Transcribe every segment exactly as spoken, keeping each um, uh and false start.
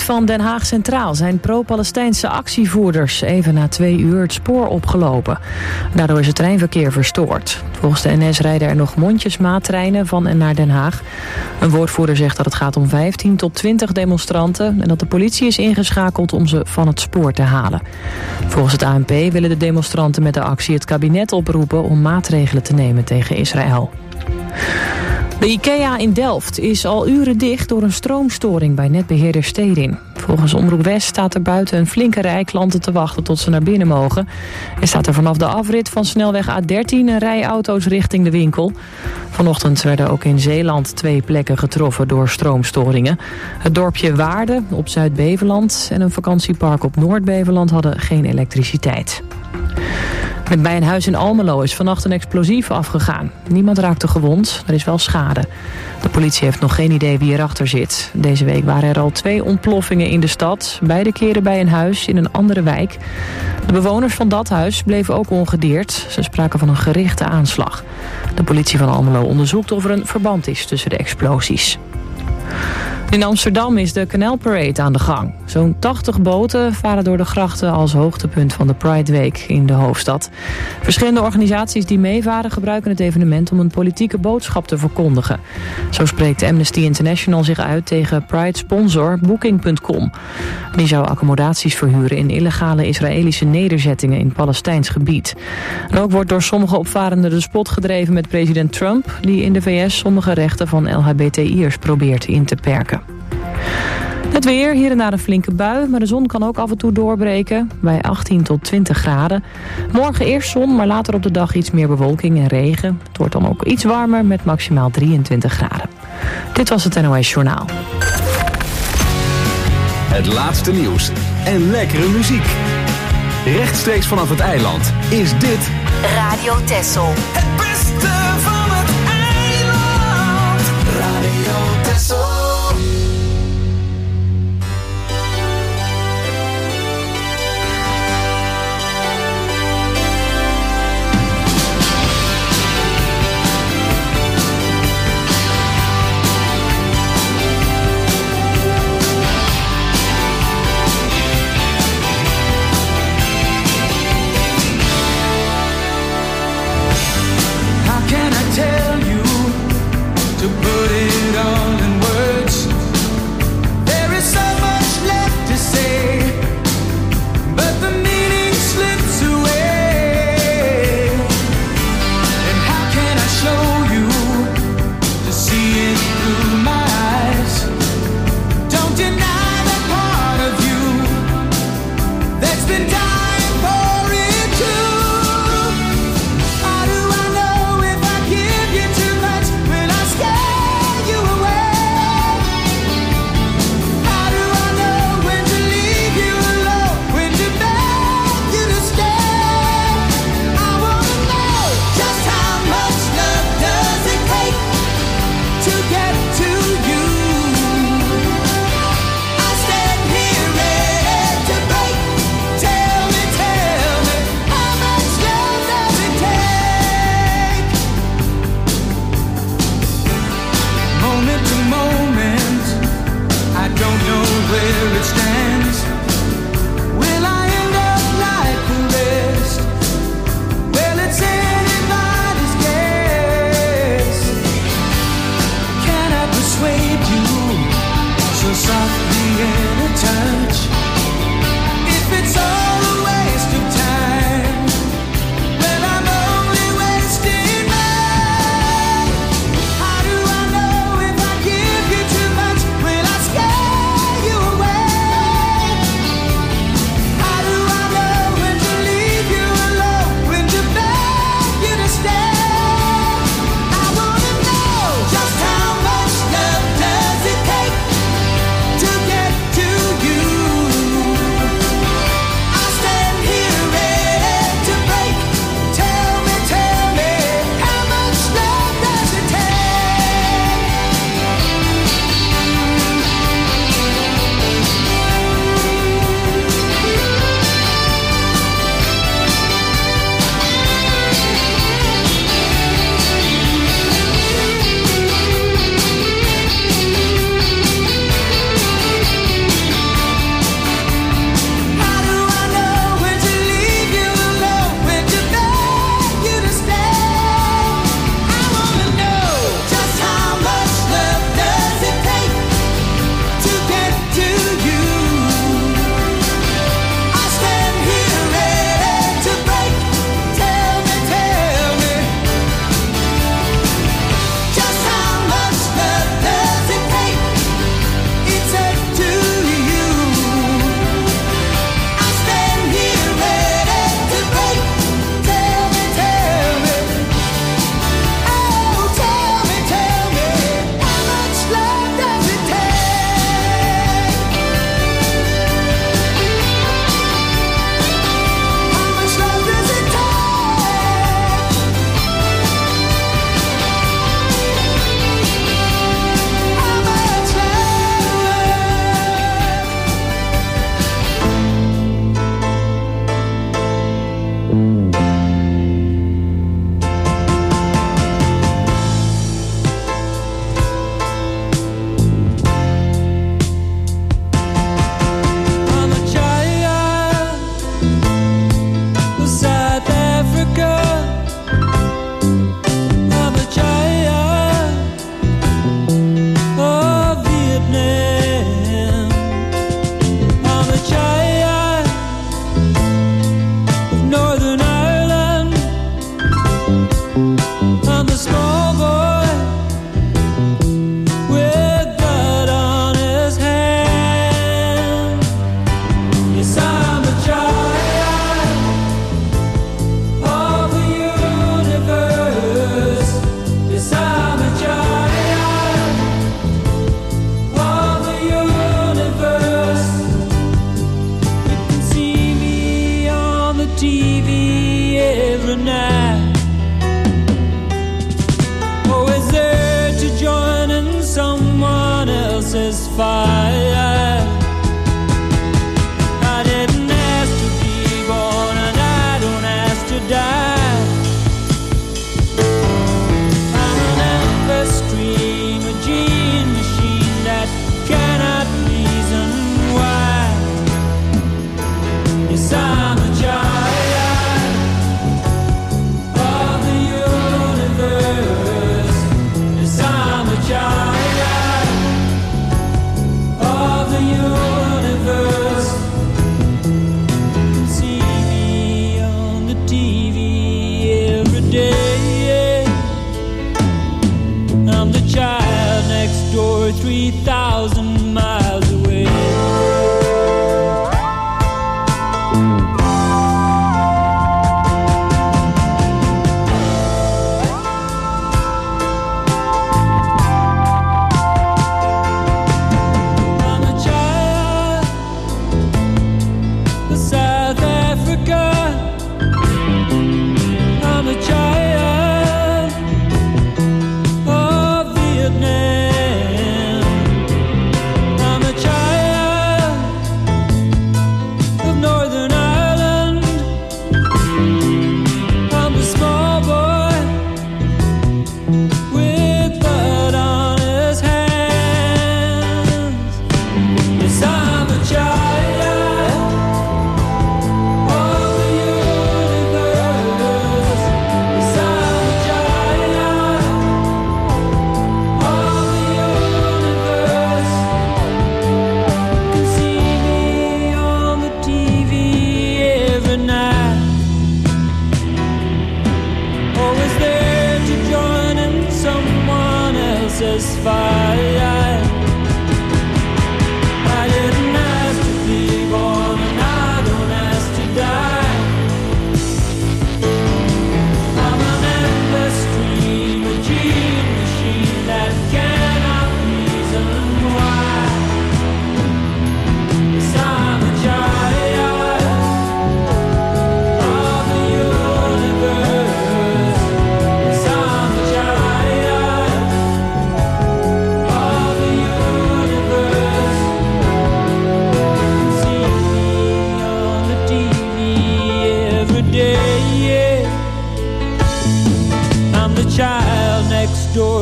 van Den Haag Centraal zijn pro-Palestijnse actievoerders even na twee uur het spoor opgelopen. Daardoor is het treinverkeer verstoord. Volgens de N S rijden er nog mondjesmaattreinen van en naar Den Haag. Een woordvoerder zegt dat het gaat om vijftien tot twintig demonstranten en dat de politie is ingeschakeld om ze van het spoor te halen. Volgens het A N P willen de demonstranten met de actie het kabinet oproepen om maatregelen te nemen tegen Israël. De IKEA in Delft is al uren dicht door een stroomstoring bij netbeheerder Stedin. Volgens Omroep West staat er buiten een flinke rij klanten te wachten tot ze naar binnen mogen. Er staat er vanaf de afrit van snelweg A dertien een rij auto's richting de winkel. Vanochtend werden ook in Zeeland twee plekken getroffen door stroomstoringen. Het dorpje Waarden op Zuid-Beveland en een vakantiepark op Noord-Beveland hadden geen elektriciteit. Bij een huis in Almelo is vannacht een explosief afgegaan. Niemand raakte gewond, er is wel schade. De politie heeft nog geen idee wie erachter zit. Deze week waren er al twee ontploffingen in de stad. Beide keren bij een huis in een andere wijk. De bewoners van dat huis bleven ook ongedeerd. Ze spraken van een gerichte aanslag. De politie van Almelo onderzoekt of er een verband is tussen de explosies. In Amsterdam is de Canal Parade aan de gang. Zo'n tachtig boten varen door de grachten als hoogtepunt van de Pride Week in de hoofdstad. Verschillende organisaties die meevaren gebruiken het evenement om een politieke boodschap te verkondigen. Zo spreekt Amnesty International zich uit tegen Pride-sponsor Booking punt com. Die zou accommodaties verhuren in illegale Israëlische nederzettingen in Palestijns gebied. En ook wordt door sommige opvarenden de spot gedreven met president Trump, die in de V S sommige rechten van L H B T I'ers probeert in te perken. Het weer, hier en daar een flinke bui, maar de zon kan ook af en toe doorbreken bij achttien tot twintig graden. Morgen eerst zon, maar later op de dag iets meer bewolking en regen. Het wordt dan ook iets warmer met maximaal drieëntwintig graden. Dit was het N O S Journaal. Het laatste nieuws en lekkere muziek. Rechtstreeks vanaf het eiland is dit Radio Texel. Het beste van het eiland. Radio Texel. Tell you to put it all in words.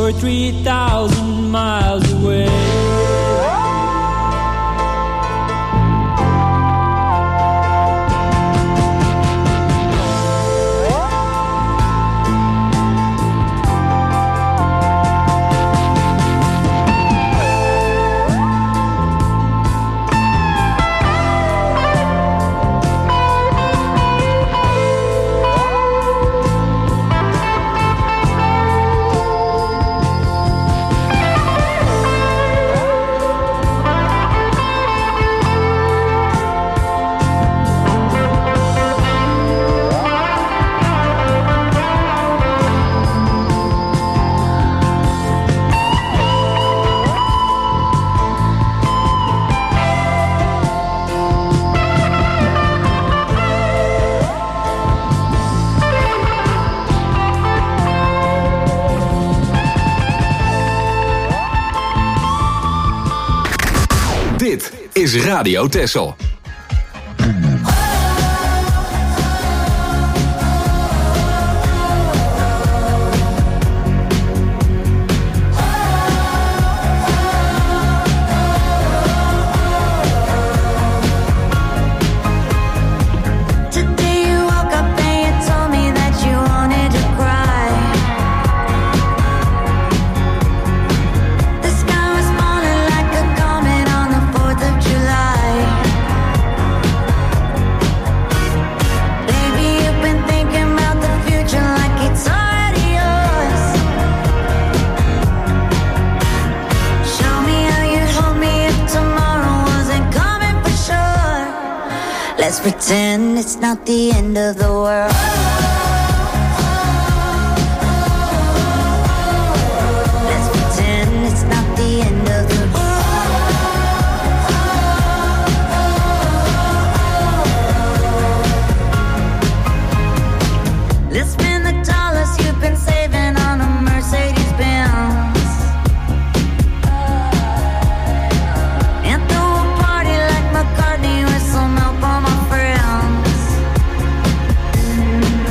or three thousand miles away. Dit is Radio Texel. Let's pretend it's not the end of the world. Let's pretend it's not the end of the world. Let's spend the dollars you've been saving on a Mercedes Benz. And throw a party like McCartney with some help on my friends.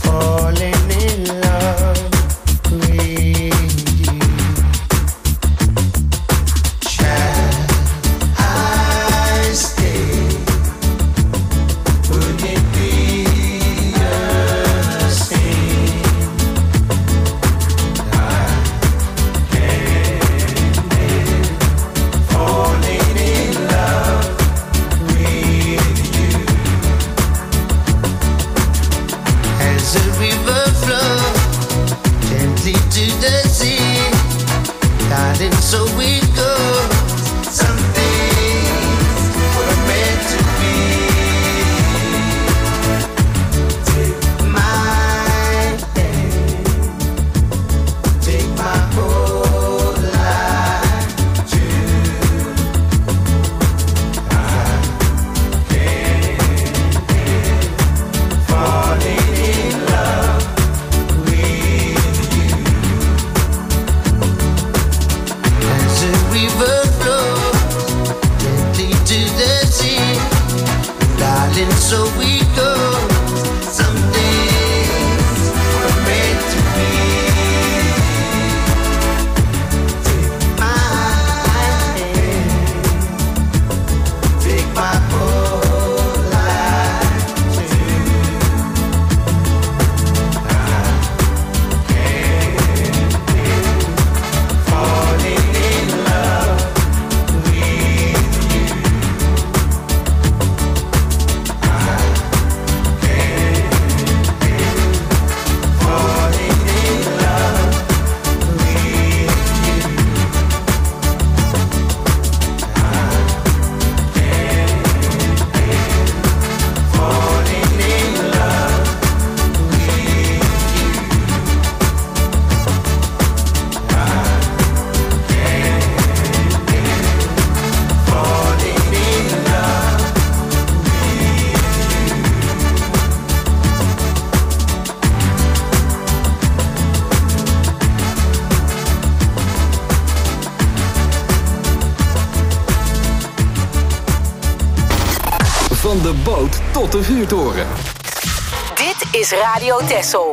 Van de boot tot de vuurtoren. Dit is Radio Texel.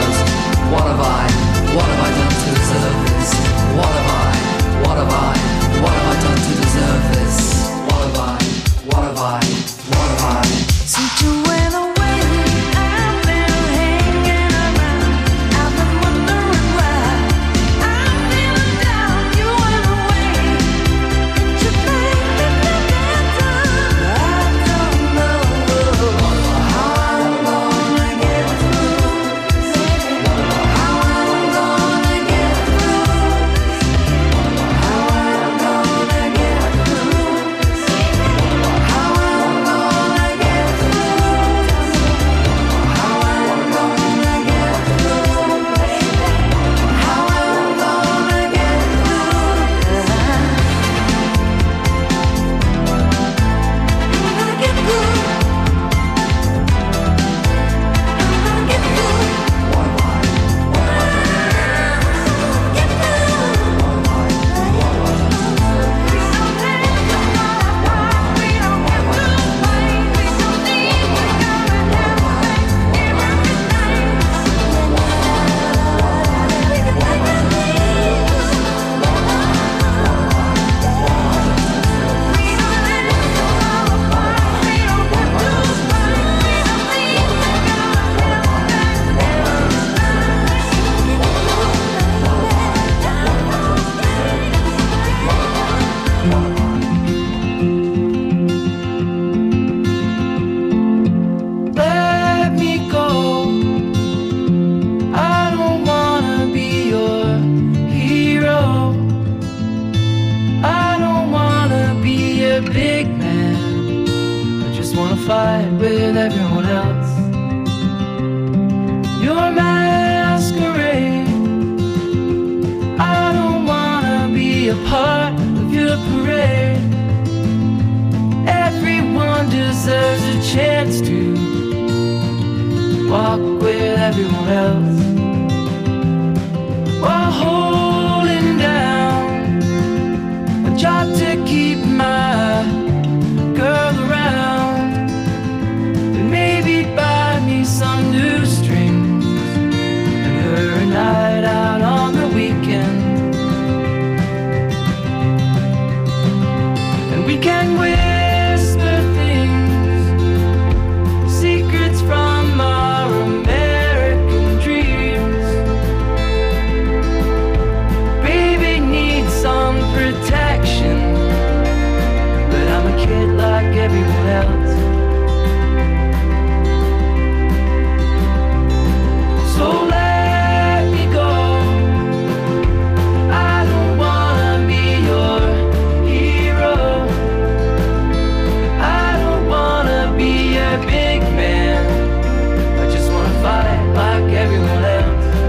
What have I? What have I done to deserve this? What have I? What have I? a big man. I just wanna fight with everyone else. Your masquerade, I don't wanna be a part of your parade. Everyone deserves a chance to walk with everyone else while holding down a job to keep my girl around, and maybe buy me some new strings and her a night out on the weekend, and we can whisper things, secrets from our American dreams. Baby needs some protection, but I'm a kid like everyone else. So let me go. I don't wanna be your hero. I don't wanna be a big man. I just wanna fight like everyone else.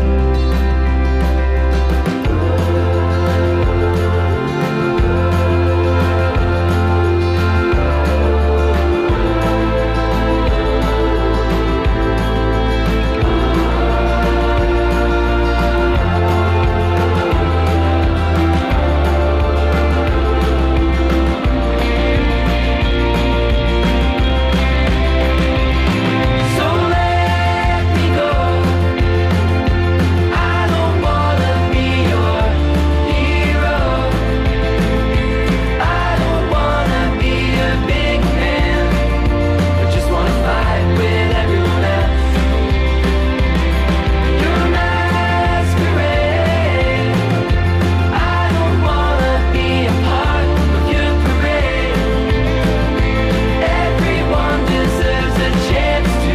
So let me go. I don't wanna be your hero. I don't wanna be a big man. I just wanna fight with everyone else. Your masquerade, I don't wanna be a part of your parade. Everyone deserves a chance to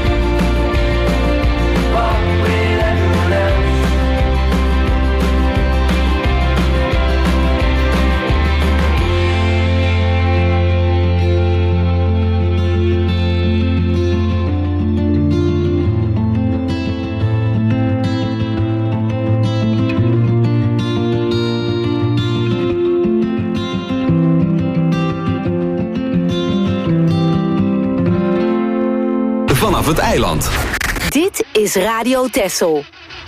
walk with everyone else. Vanaf het eiland. Dit is Radio Texel.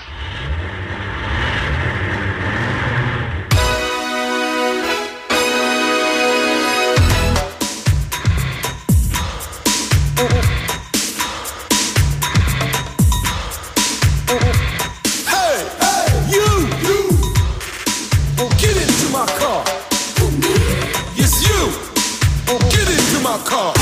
Hey, hey, you, you, well, get into my car. Yes, you, well, get into my car.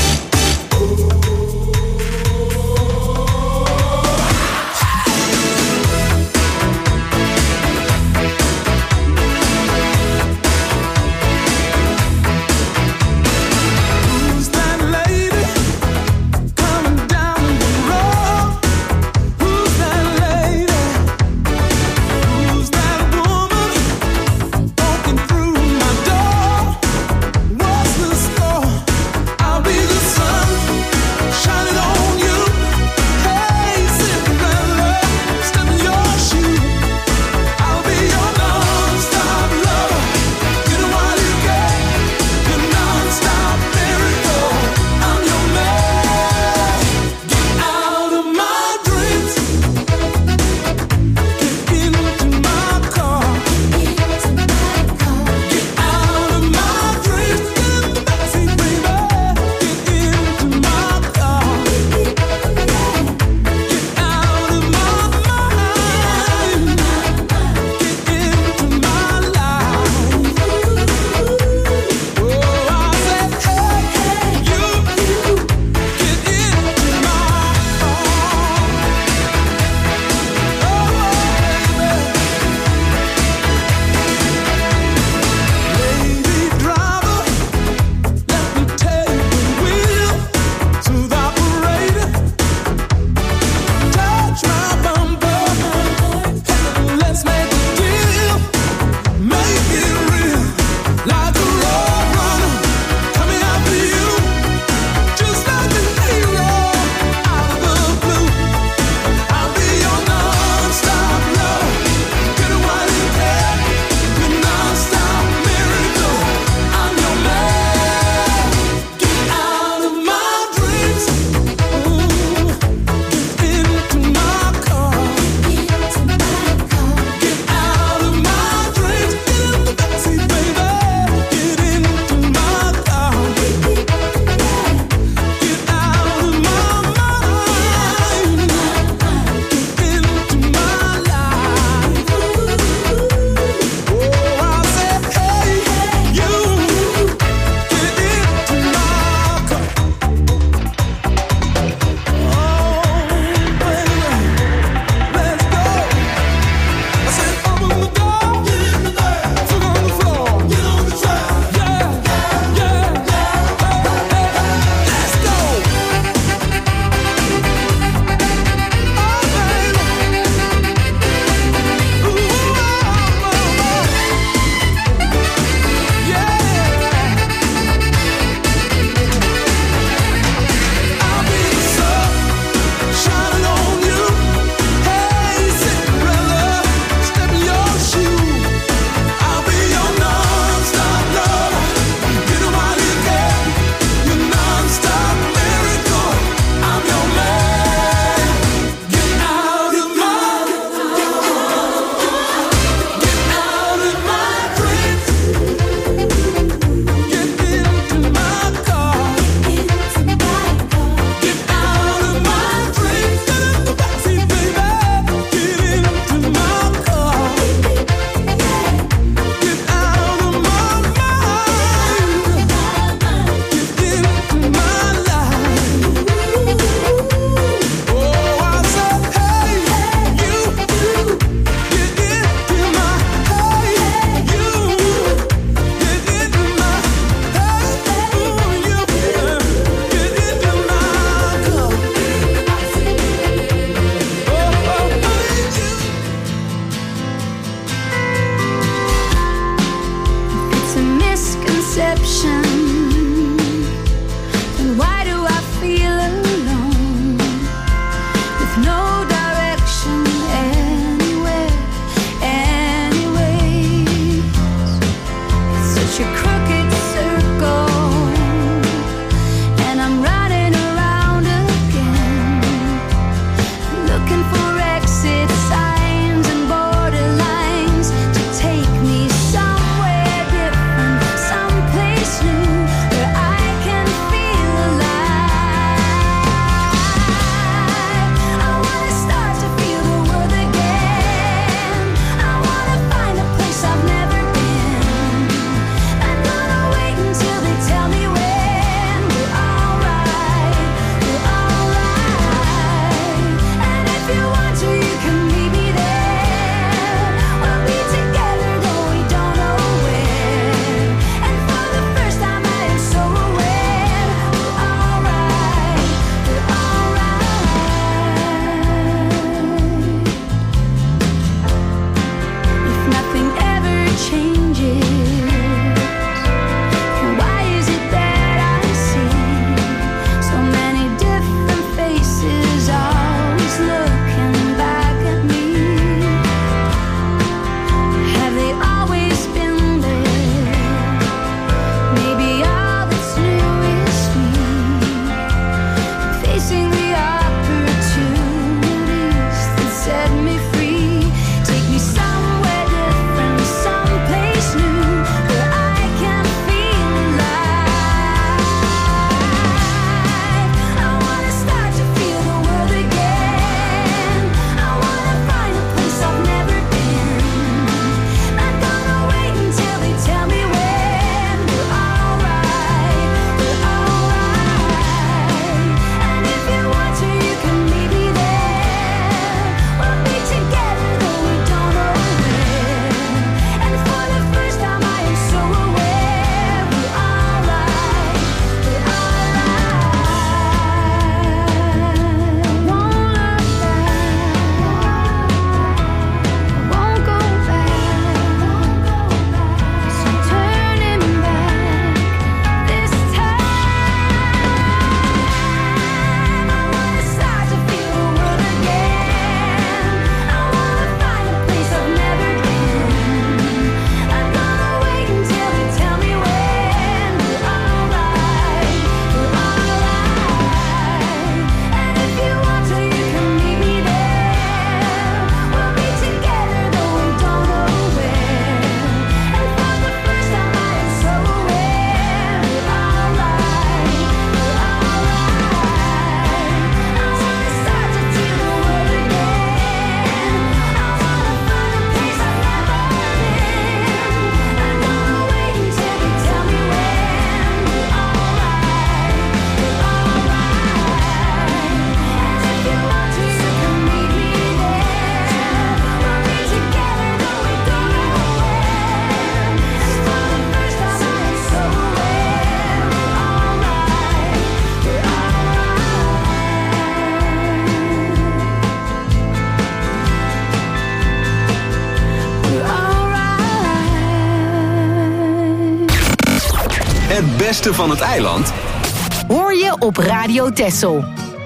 Het beste van het eiland hoor je op Radio Texel.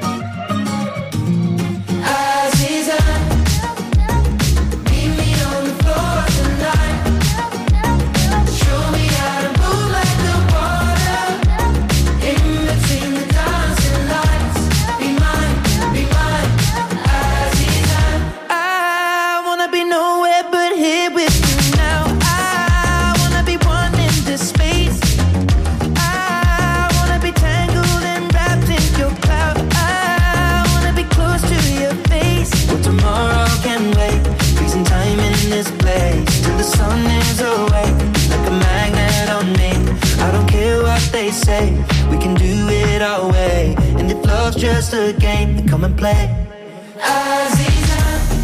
Say we can do it our way, and if love's just a game, then come and play. Aziza,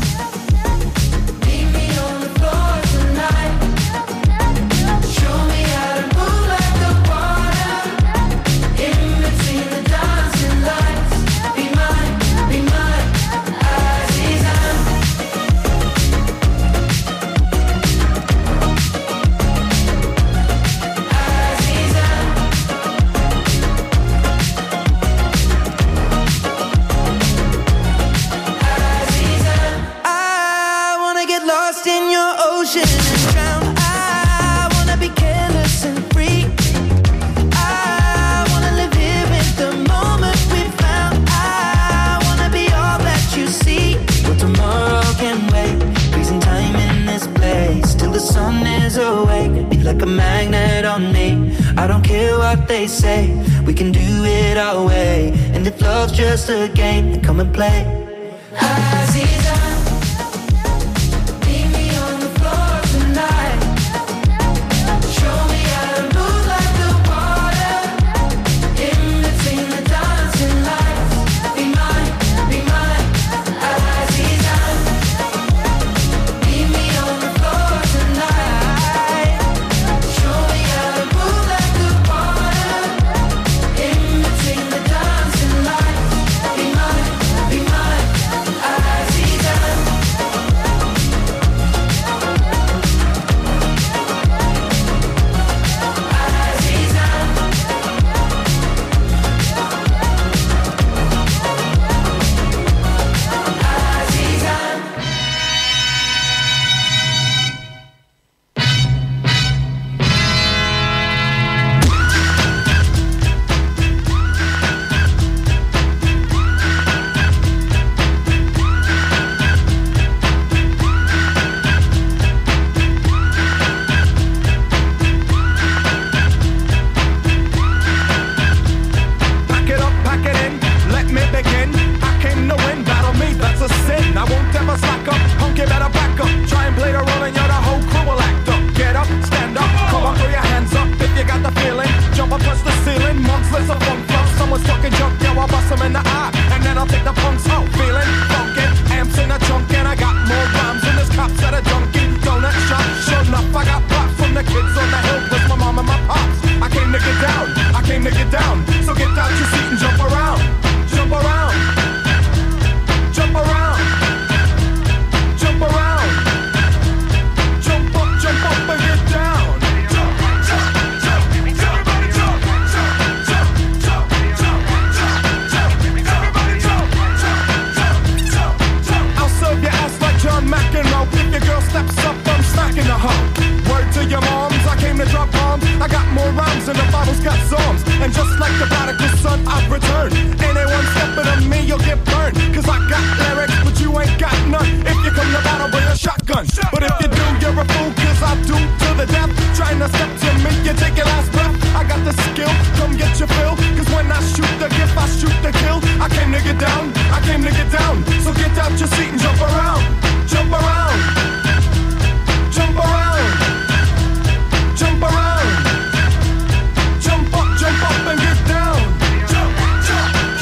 meet me on the floor tonight. Show me how to move like the water in between the dancing lights. Be mine, be mine, Aziza. Like a magnet on me. I don't care what they say, we can do it our way, and if love's just a game, then come and play. Aziza, meet me on the floor tonight. Show me how to move like the water in between the dancing lights. Be mine, be mine, Aziza. Meet me on the floor tonight. Show me how to move like the water in between the dancing lights. Be mine, be mine, Aziza. Pack it up, pack it in, let me begin. I came to win, battle me, that's a sin. I won't ever slack up, punk, you better back up. Try and play the role and you're the whole crew will act up. Get up, stand up, come on, throw your hands up if you got the feeling. Jump up, touch the ceiling, monks, let's a funk flow. Someone's talking junk, yeah, I'll bust them in the eye. And then I'll take the punks out, feeling funky. Amps in a trunk and I got more rhymes than this cops at a Dunkin' Donut shop. Sure enough, I got props from the kids on the hill with my mom and my pops. I came to get down, I came to get down. So get out your seat and jump around, jump around, jump around, jump around, jump up, jump up and get down. Jump, jump, jump, everybody jump, jump, jump, jump, jump, jump, jump, everybody jump, jump, jump, jump, jump. I'll serve your ass like John McEnroe. If your girl steps up, I'm smacking the hoe. Word to your moms, I came to drop bombs. I got more rhymes than the Bible's got psalms. And just like the prodigal son, I've returned. Anyone stepping on me, you'll get burned. Cause I got lyrics, but you ain't got none. If you come to battle, bring a shotgun. But if you do, you're a fool, cause I do to the death. Trying to step to me, you take your last breath. I got the skill, come get your fill. Cause when I shoot the gift, I shoot the kill. I came to get down, I came to get down. So get out your seat and jump around, jump around, jump around, jump around, jump up, jump up and get down. Jump, jump,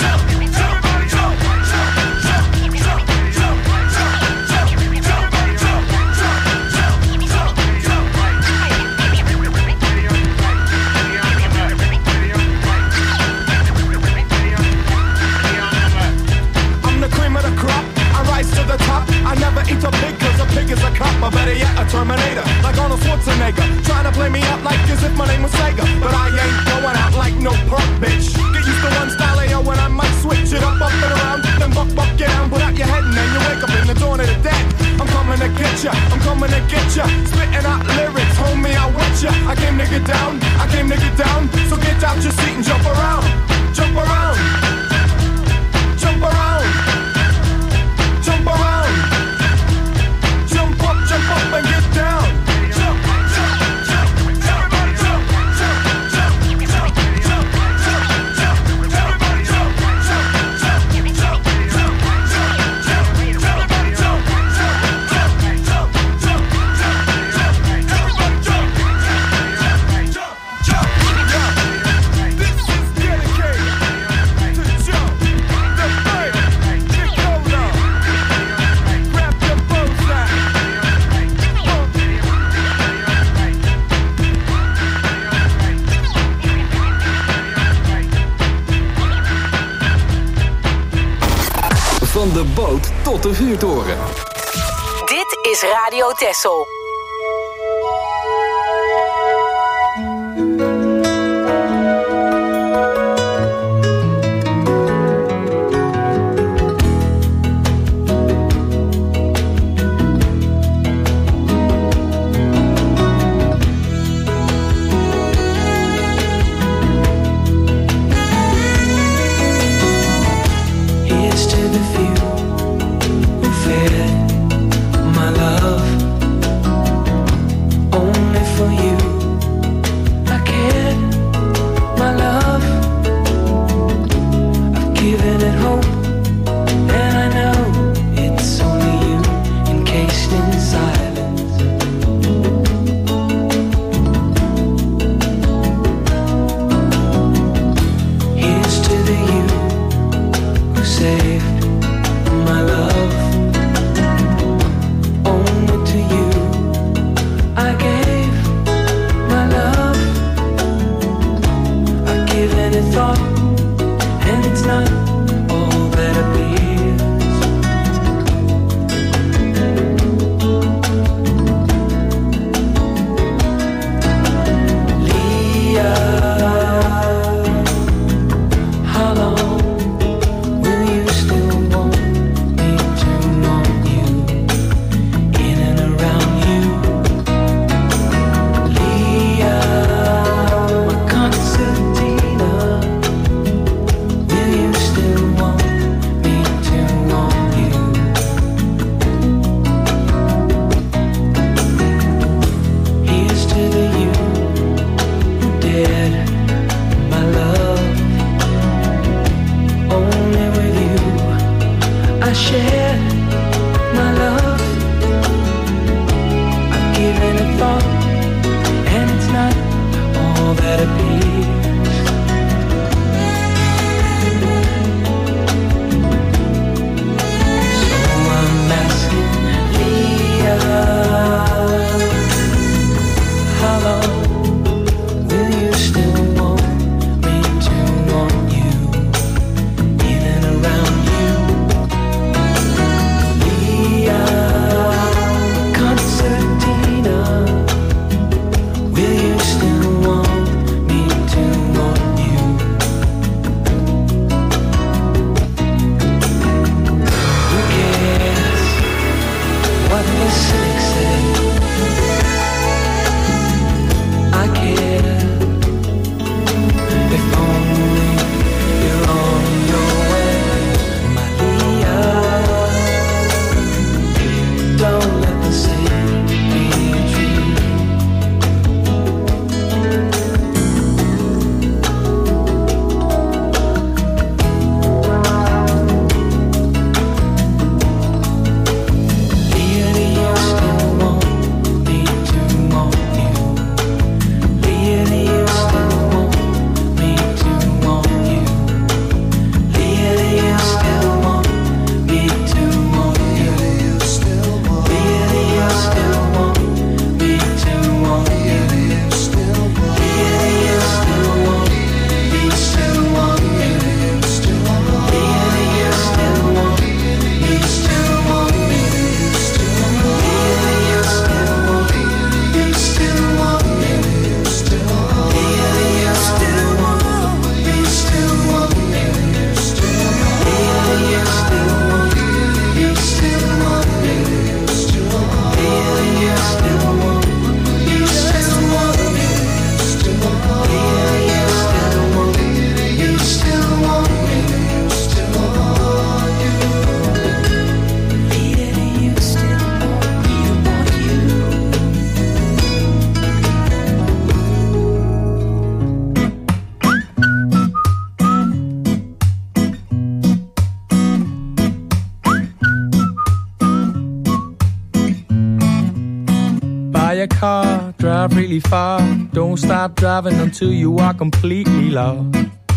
boot tot de vuurtoren. Dit is Radio Texel. a car, drive really far. Don't stop driving until you are completely lost.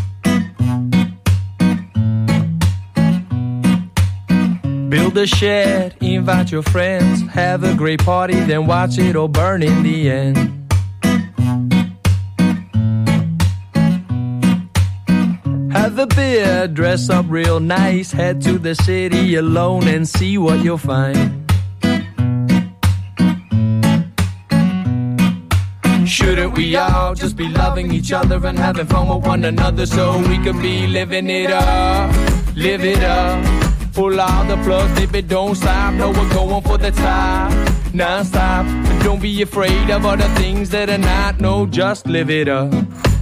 Build a shed, invite your friends, have a great party, then watch it all burn in the end. Have have a beer, dress up real nice, head to the city alone and see what you'll find. Shouldn't we all just be loving each other and having fun with one another so we can be living it up, live it up. Pull out the plugs, if it don't stop, no, we're going for the top, non-stop. And don't be afraid of other things that are not, no, just live it up.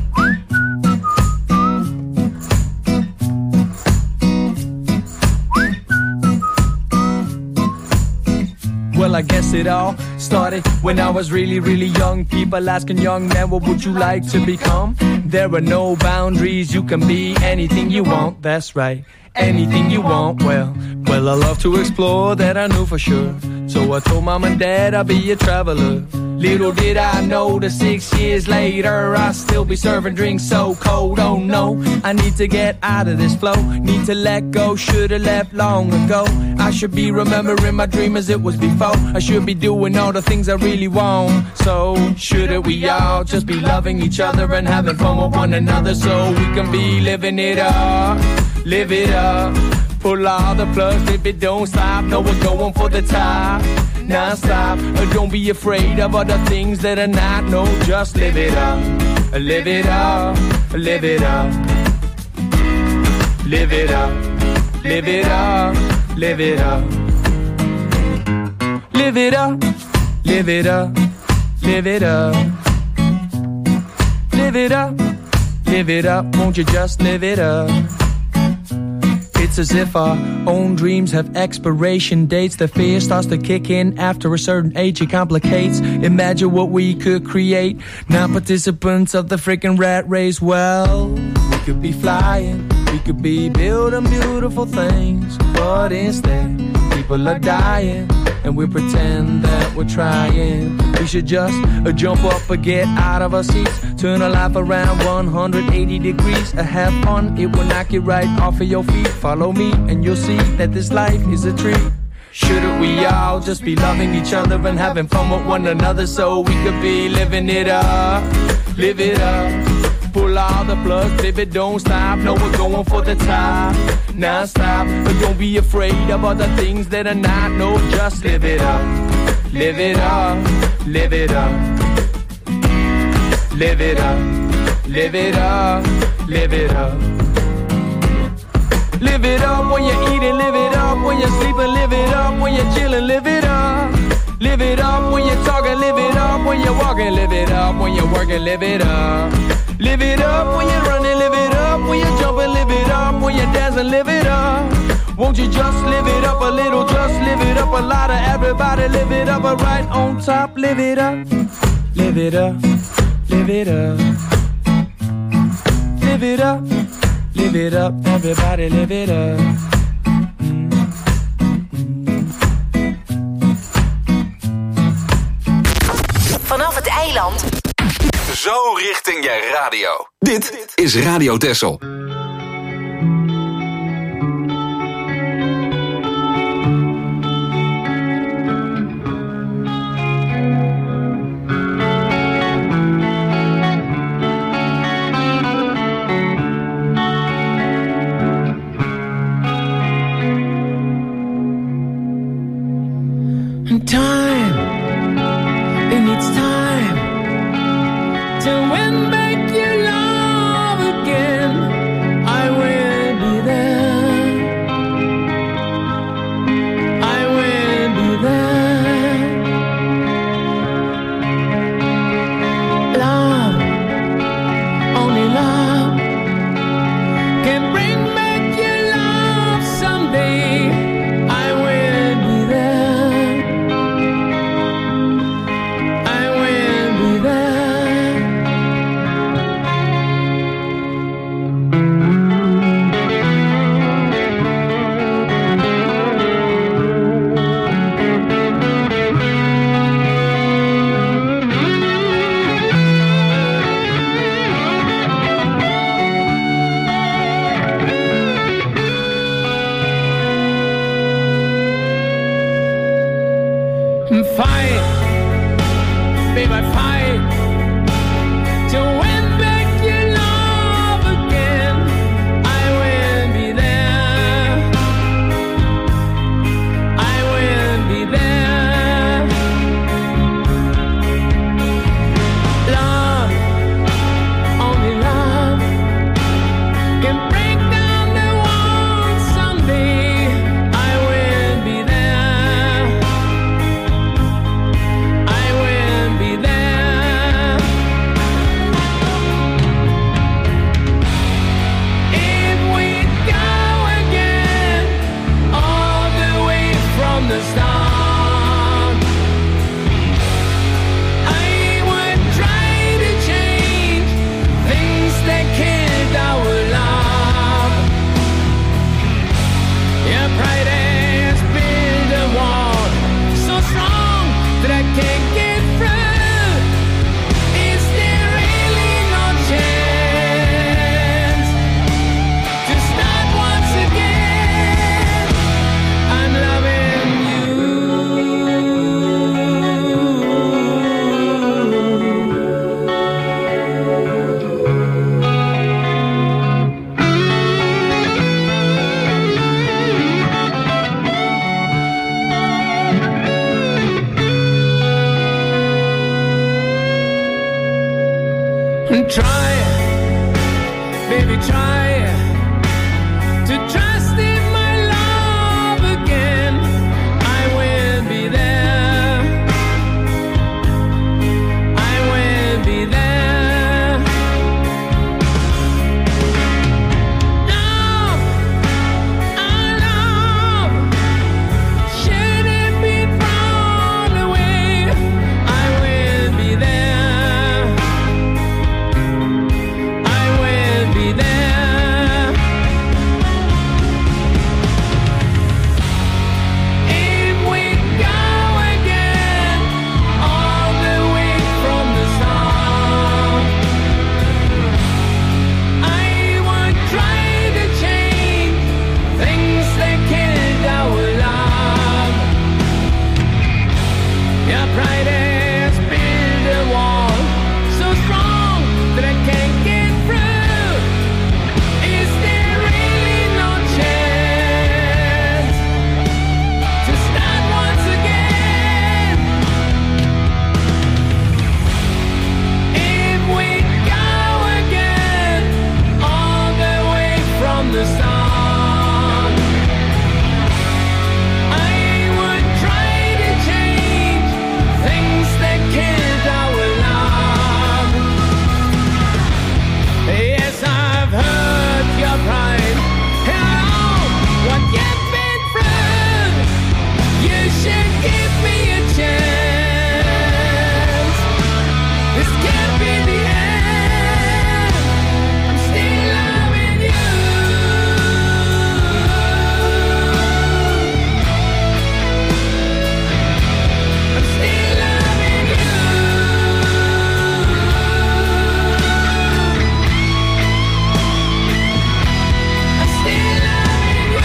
Well, I guess it all started when I was really, really young. People asking young men, what would you like to become? There are no boundaries, you can be anything you want, that's right. Anything you want, well, well, I love to explore, that I knew for sure. So I told mom and dad I'd be a traveler. Little did I know that six years later I'll still be serving drinks so cold. Oh no, I need to get out of this flow. Need to let go, should've left long ago. I should be remembering my dream as it was before. I should be doing all the things I really want. So shouldn't we all just be loving each other and having fun with one another so we can be living it up, live it up. Pull all the plugs if it don't stop. No, we're going for the top, non-stop. Don't be afraid of other things that are not. No, just live it up, live it up, live it up. Live it up, live it up, live it up. Live it up, live it up, live it up. Live it up, live it up, won't you just live it up? It's as if our own dreams have expiration dates. The fear starts to kick in after a certain age. It complicates. Imagine what we could create. Not participants of the freaking rat race. Well, we could be flying. We could be building beautiful things. But instead, people are dying. And we pretend that we're trying. We should just uh, jump up or get out of our seats. Turn our life around one hundred eighty degrees. Uh, have fun, it will knock you right off of your feet. Follow me and you'll see that this life is a treat. Shouldn't we all just be loving each other and having fun with one another so we could be living it up, live it up. Pull all the plugs, baby, don't stop. No, we're going for the top, non-stop. But don't be afraid of other things that are not. No, just live it up, live it up, live it up. Live it up, live it up, live it up. Live it up when you're eating, live it up when you're sleeping, live it up when you're chilling, live it up. Live it up when you're talking, live it up when you're walking, live it up when you're working, live it up. Live it up when you're running, live it up when you're jumping, live it up when you're dancing, live it up. Won't you just live it up a little, just live it up a lot of everybody, live it up right on top, live it up, live it up, live it up, live it up, live it up, everybody live it up. Vanaf het eiland. Zo richting je radio. Dit is Radio Texel. Time, it needs time to win back your love again. baby, try to trust in my love again. I will be there. I will be there. Love, our love, should it be thrown away? I will be there. I will be there. If we go again, all the way from the start, I would try to change things that killed our love. Your pride has built a wall so strong that I can't get through. Is there really no chance to start once again? If we go again, all the way from the start, I would try to change things that killed our love. Yes, I've heard your pride. Hello, what you've been through. You should give me a chance. This can't be the end. I'm still loving you. I'm still loving you. I'm still loving you.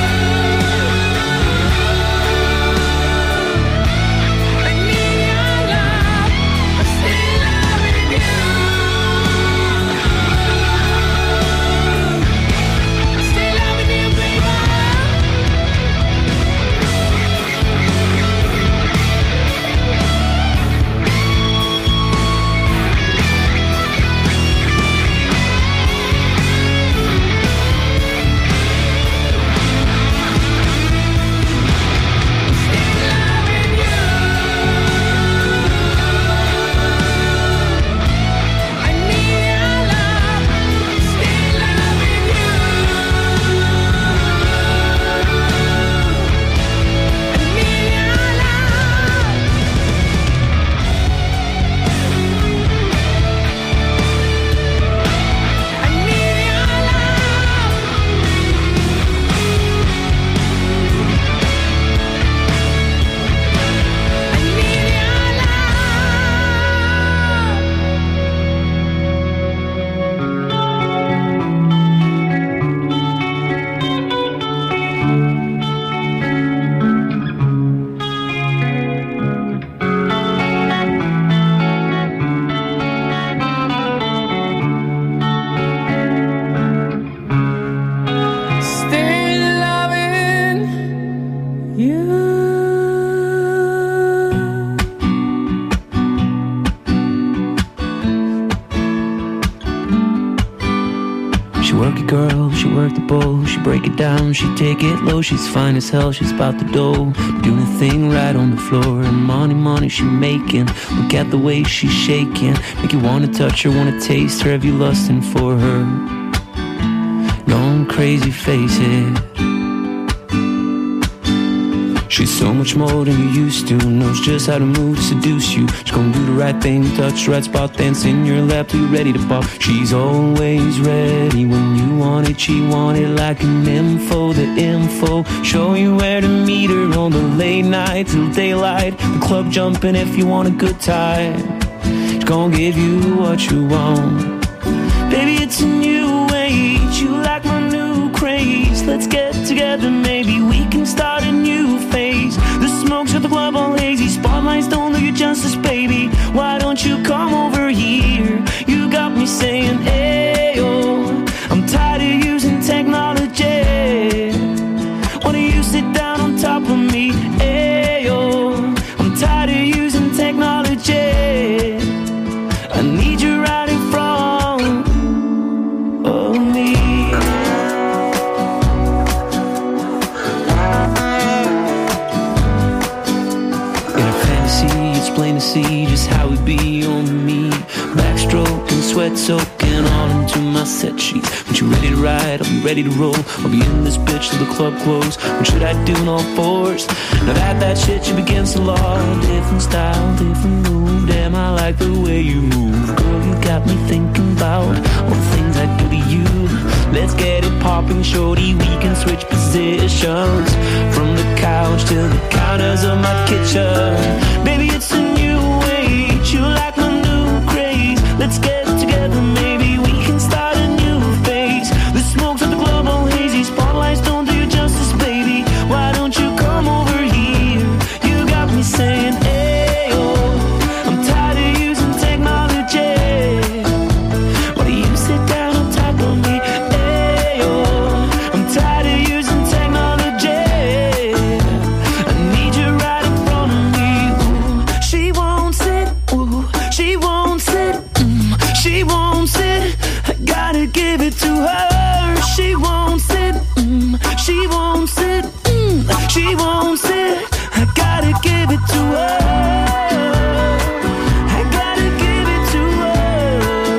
I need your love. I'm still loving you. I'm still loving you, baby. Still loving you. She work it, girl, she work the bowl. She break it down, she take it low. She's fine as hell, she's about the dough. Doing a thing right on the floor. And money, money she making. Look at the way she's shaking. Make you wanna touch her, wanna taste her. Have you lusting for her? Gone crazy, face it. She's so much more than you used to. Knows just how to move to seduce you. She's gonna do the right thing, touch the right spot, dance in your lap till you're ready to pop. She's always ready when you want it. She want it like an info, the info. Show you where to meet her on the late night till daylight. The club jumping if you want a good time. She's gonna give you what you want. Baby, it's a new age. You like my new craze. Let's get together, maybe we can start a new phase. The smoke's at the club all hazy. Spotlights don't do you justice, baby. Why don't you come over here? You got me saying, ayo. I'm tired of using technology. Why don't you sit down on top of me? Ayo. I'm tired of using technology. I need you right in front of me. soaking all into my set sheets. When you ready to ride, I'll be ready to roll. I'll be in this bitch till the club close. What should I do on all fours? Now that that shit you begins the law. Different style, different move. Damn, I like the way you move. Girl, you got me thinking about all the things I do to you. Let's get it popping, shorty. We can switch positions from the couch to the counters of my kitchen. Baby, it's a new age. You like my new craze. Let's get together, maybe we can start a new phase. The smoke's at the club all hazy. Spotlights don't do you justice, baby. Why don't you come over here? You got me saying, hey, oh, I'm tired of using technology. Why do you sit down on top of me? Hey, oh, I'm tired of using technology. I need you right in front of me. Ooh, she won't sit. Ooh, she won't sit. Mm, she won't sit. I gotta give it to her. She won't sit. Mm, she won't sit. Mm, she won't sit. I gotta give it to her. I gotta give it to her.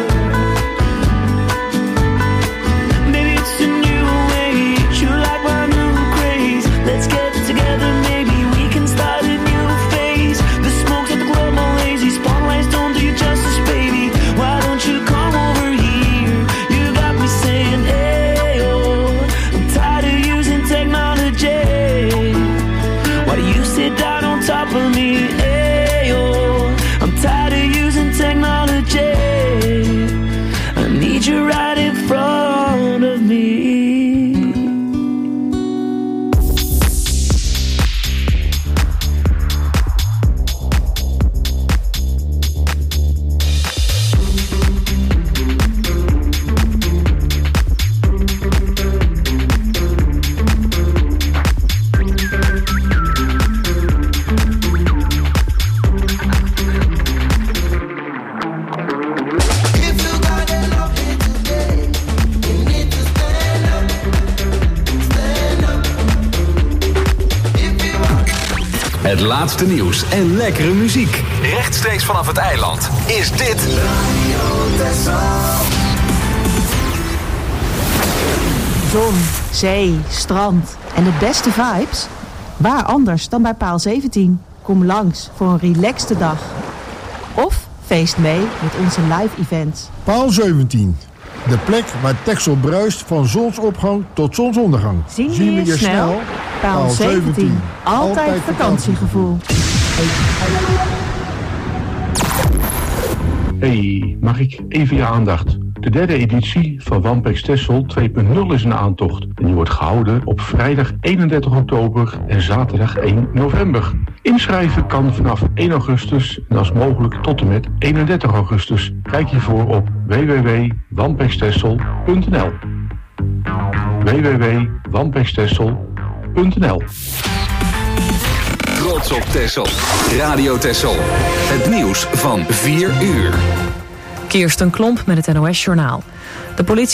Maybe it's a new age. You like my new craze. Let's get together, maybe we can start a new phase. The smoke's at the club all lazy. Spotlights don't do you justice, baby. Why don't you come over here? You got me saying, hey, oh, I'm tired of using technology. Why do you sit down on top of me? Hey, oh, I'm tired of using technology. I need you right in front of me. Het laatste nieuws en lekkere muziek. Rechtstreeks vanaf het eiland is dit Zon, zee, strand en de beste vibes? Waar anders dan bij Paal zeventien? Kom langs voor een relaxte dag. Of feest mee met onze live events. Paal zeventien. De plek waar Texel bruist van zonsopgang tot zonsondergang. Zien we je snel? snel? Paal zeventien. Altijd, Altijd vakantiegevoel. Hey, mag ik even je aandacht? De derde editie van Wampex Texel twee punt nul is een aantocht. En die wordt gehouden op vrijdag eenendertig oktober en zaterdag één november. Inschrijven kan vanaf één augustus en als mogelijk tot en met eenendertig augustus. Kijk hiervoor op w w w punt wampextexel punt n l w w w punt wampextexel punt n l. Trots op Texel. Radio Texel. Het nieuws van vier uur. Kirsten Klomp met het N O S Journaal. De politie